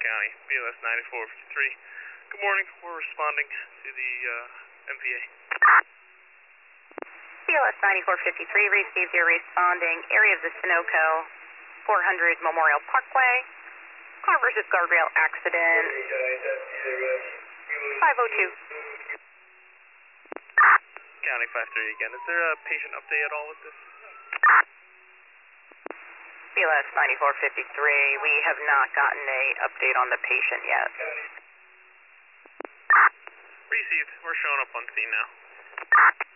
County, BLS 9453. Good morning. We're responding to the MVA. BLS 9453 received your responding. Area of the Sunoco, 400 Memorial Parkway. Car versus guardrail accident. 502. County 53 again. Is there a patient update at all with this? BLS 9453, we have not gotten a update on the patient yet. Received. We're showing up on scene now.